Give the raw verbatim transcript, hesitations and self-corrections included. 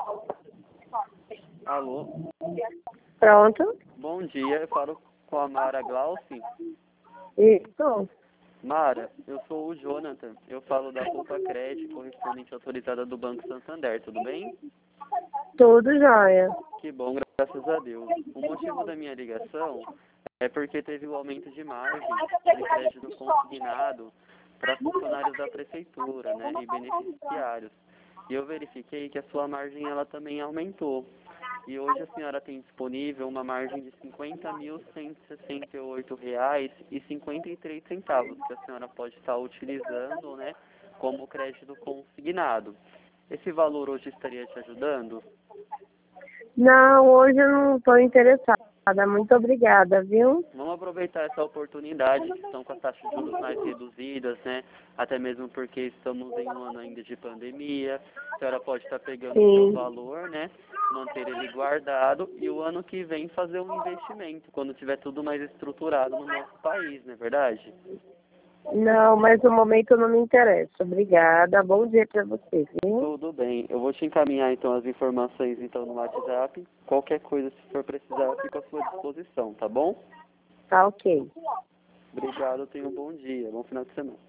Alô? Pronto? Bom dia, eu falo com a Mara Glauci. Isso. Mara, eu sou o Jonathan, eu falo da Poupa Crédito, correspondente autorizada do Banco Santander, tudo bem? Tudo jóia. Que bom, graças a Deus. O motivo da minha ligação é porque teve o aumento de margem de crédito consignado para funcionários da prefeitura, né, e beneficiários. E eu verifiquei que a sua margem ela também aumentou. E hoje a senhora tem disponível uma margem de cinquenta mil cento e sessenta e oito reais e cinquenta e três centavos, que a senhora pode estar utilizando, né, como crédito consignado. Esse valor hoje estaria te ajudando? Não, hoje eu não estou interessada. Muito obrigada, viu? Vamos aproveitar essa oportunidade, que estão com as taxas de juros mais reduzidas, né? Até mesmo porque estamos em um ano ainda de pandemia. A senhora pode estar pegando o seu Sim. valor, né? Manter ele guardado e o ano que vem fazer um investimento, quando tiver tudo mais estruturado no nosso país, não é verdade? Não, mas no momento não me interessa. Obrigada. Bom dia para você, viu? Tudo bem. Eu vou te encaminhar então as informações então no WhatsApp. Qualquer coisa, se for precisar, eu fico à sua disposição, tá bom? Tá ok. Obrigado, tenha um bom dia, bom final de semana.